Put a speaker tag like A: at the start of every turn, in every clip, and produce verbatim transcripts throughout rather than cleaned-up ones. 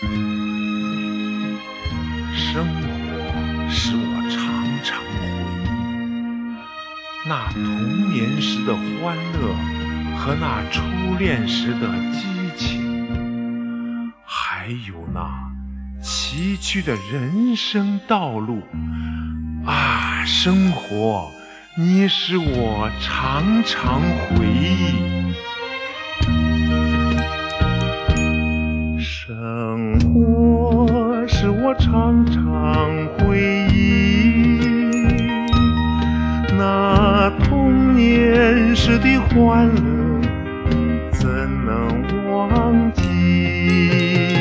A: 生活使我常常回忆那童年时的欢乐和那初恋时的激情，还有那崎岖的人生道路啊，生活，你使我常常回忆。生活使我常常回忆那童年时的欢乐，怎能忘记？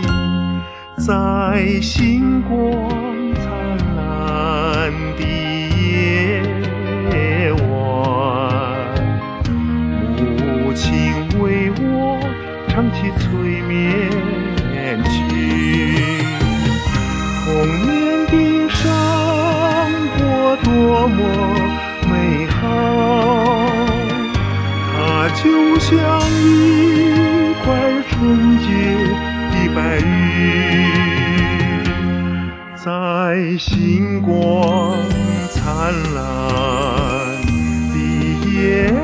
A: 在星光灿烂的夜晚，母亲为我唱起催眠曲，童年的生活多么美好，它就像一块纯洁的白玉，在星光灿烂的夜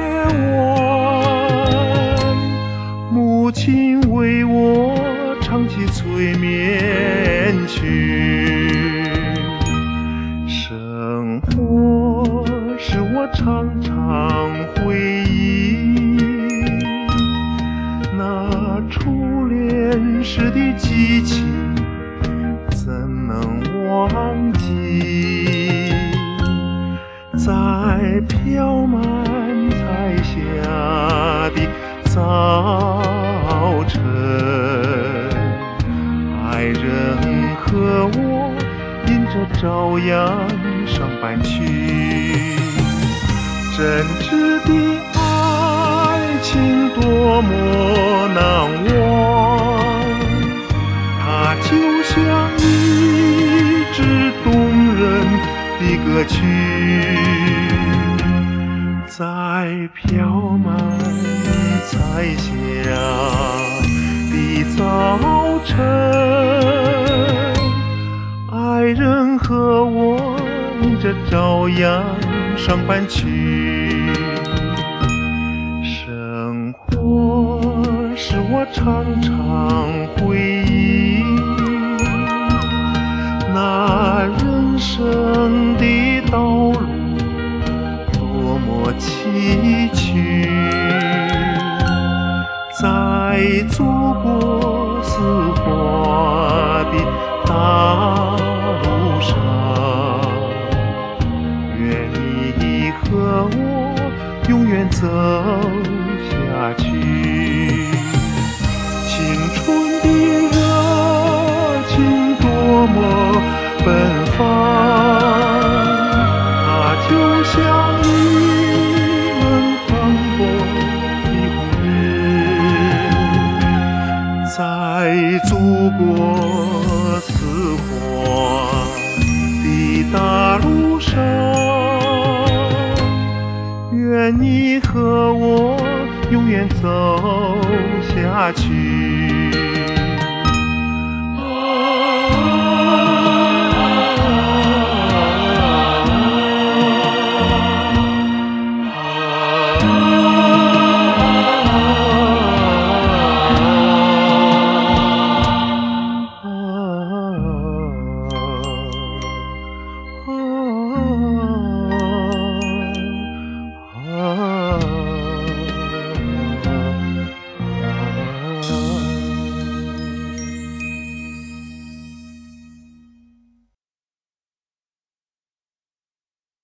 A: 晚，母亲为我唱起催眠曲。生活使我常常回忆那初恋时的激情，怎能忘记？在飘满彩霞的早晨，爱人和我迎着朝阳上班去，真挚的爱情多么难忘，它就像一支动人的歌曲，在飘满彩霞的早晨，爱人和我迎着朝阳上班去。生活使我常常回忆那人生的道路多么崎岖，在祖国似花的大路上，愿你和我永远走下去。青春的热情多么奔放，它就像一轮磅礴的红日，在祖国似花的大路上，愿你和我永远走下去。